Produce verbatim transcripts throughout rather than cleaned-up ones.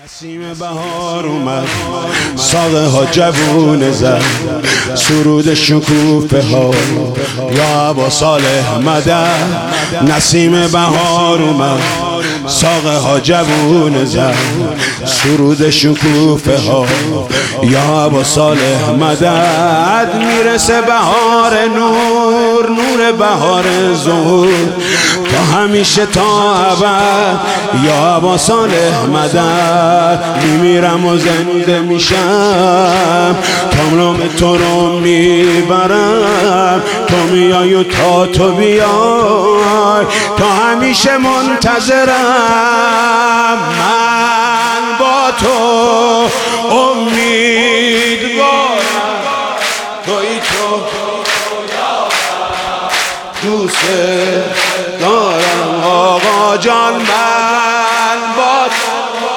نسیم بهار اومد، ساقه ها جوونه زد، سرود شکوفه ها یا ابا صالح مدد. نسیم بهار اومد، ساقه ها جوونه زد، سرود شکوفه ها یا ابا صالح مدد. میرسه بهار نور، نور بهار ظهور، تا همیشه تا ابد یا ابا صالح مدد. میمیرم و زنده میشم، کاملام تو رو میبرم، تو میای و تا تو بیای، تا همیشه منتظرم. من با تو امیدوارم، توی تو دوست دارم آقا جان. من با تو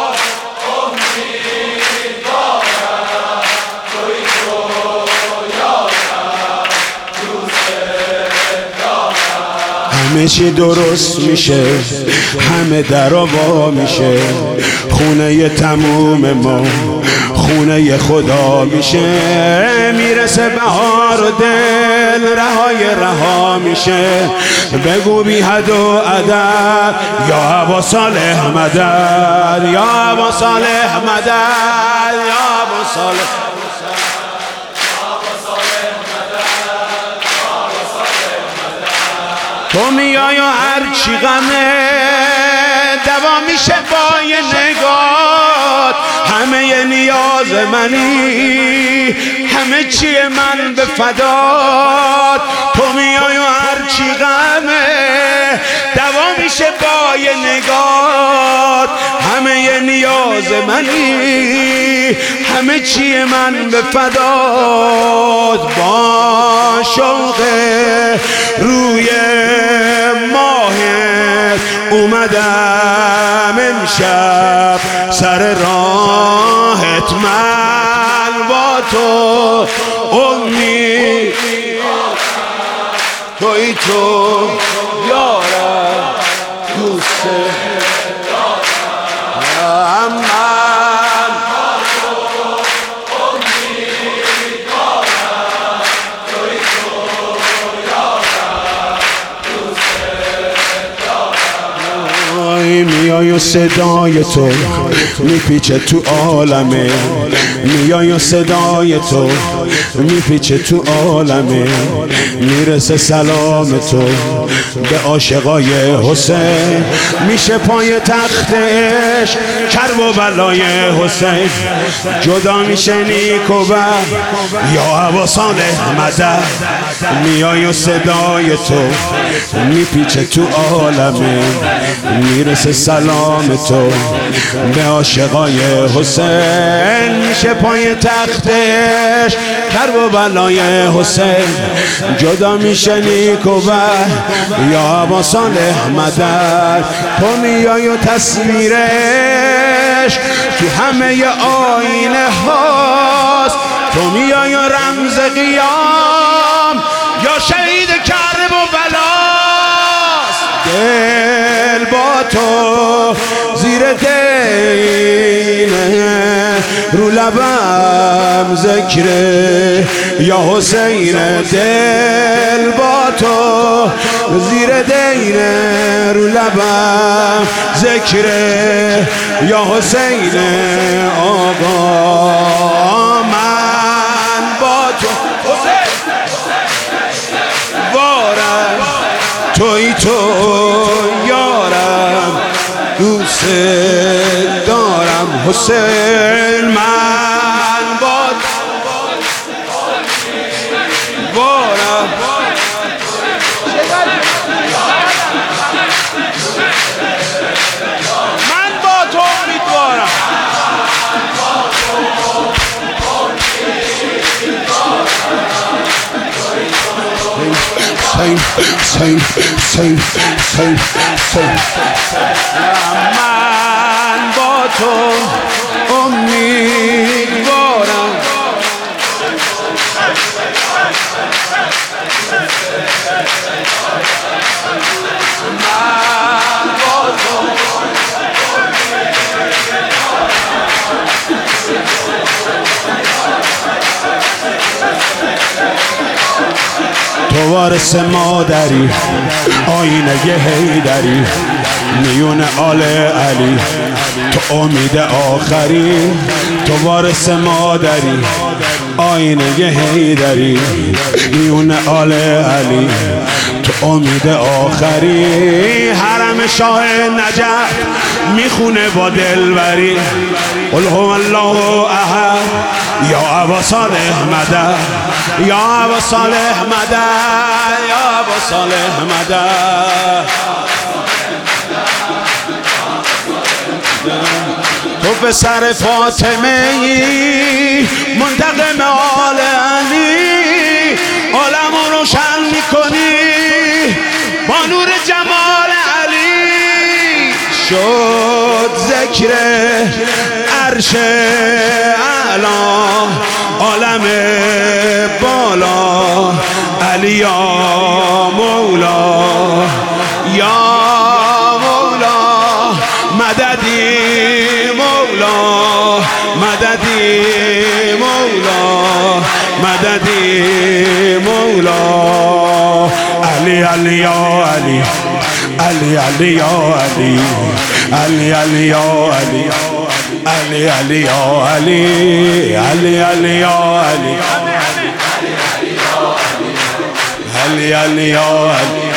همه چی درست میشه، همه درا وا میشه، خونه تموم ما خونه خدا میشه. میرسه بهار و دل رهای رها میشه، بگو بی حد و عدد یا ابا صالح مدد، یا ابا صالح مدد، یا ابا صالح. تو میای و هر چی غمه دوا میشه با یه نگاه، همه نیاز منی، همه چی من به فدات. تو میای و هر چی غمه دوا میشه با یه نگاه، همه نیاز منی، همه چی من به فدات. با شوق روی ماهت اومدم امشب سر راهت، من با تو امید، توی تو یارم دوست دارم. من با تو امیدوارم، توی تو یارم دوست دارم. میای و صدای تو میپیچه تو عالمه، میای و صدای تو میپیچه تو عالمه. میرسه سلام تو به عاشقای حسین، میشه پای تخت عشق کرب و بلای حسین. جدا میشه نیک و بد یا ابا صالح مدد. میای و صدای تو میپیچه تو عالمه، میرسه سلام تو به عاشقای حسین. میشه پای تختش کرب و بلای حسین، جدا میشه نیک و بد یا ابا صالح مدد. تو میای و تصویرش تو همه آینه هاست، تو میای و رمز قیام یا شهید کرب و بلاست. دل با تو زیر دینه، رو لبم ذکره یا حسین. دل با تو زیر دینه، رو لبم ذکره یا حسین. آقا من با تو وارم، توی تو یارم دوست دارم حسین. من با وارم، من با تو امیدوارم. Same, same, same, same, same. من با تو امیدوارم، من با تو تو وارث مادری آینه حیدری میون آل علی تو امید آخری تو وارث مادری آینه حیدری میون آل علی تو امید آخری حرم شاه نجف میخونه با دلبری قل هو الله احد یا ابا صالح مدد یا ابا صالح مدد یا ابا صالح مدد تو پسر فاطمه ای منتقم آل علی عالمو روشن میکنی با نور جمال علی شد ذکر عرش اعلا عالم بالا علی یا مولا یا مولا مددی مولا مددی مولا مددی مولا علی علی یا علی علی علی یا علی علی علی یا علی علی علی یا علی علی علی یا علی علی علی یا علی